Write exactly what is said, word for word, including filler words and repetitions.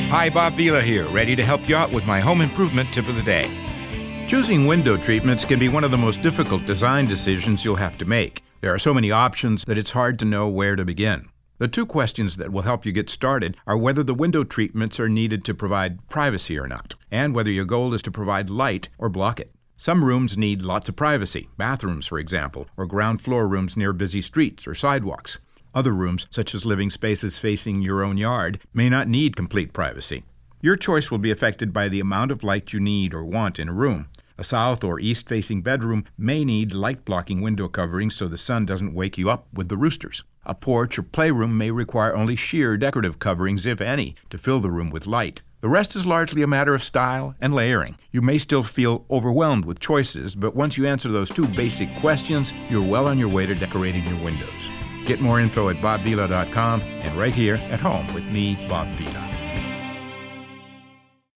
Hi, Bob Vila here, ready to help you out with my home improvement tip of the day. Choosing window treatments can be one of the most difficult design decisions you'll have to make. There are so many options that it's hard to know where to begin. The two questions that will help you get started are whether the window treatments are needed to provide privacy or not, and whether your goal is to provide light or block it. Some rooms need lots of privacy, bathrooms for example, or ground floor rooms near busy streets or sidewalks. Other rooms, such as living spaces facing your own yard, may not need complete privacy. Your choice will be affected by the amount of light you need or want in a room. A south or east-facing bedroom may need light-blocking window coverings so the sun doesn't wake you up with the roosters. A porch or playroom may require only sheer decorative coverings, if any, to fill the room with light. The rest is largely a matter of style and layering. You may still feel overwhelmed with choices, but once you answer those two basic questions, you're well on your way to decorating your windows. Get more info at bob vila dot com and right here at home with me, Bob Vila.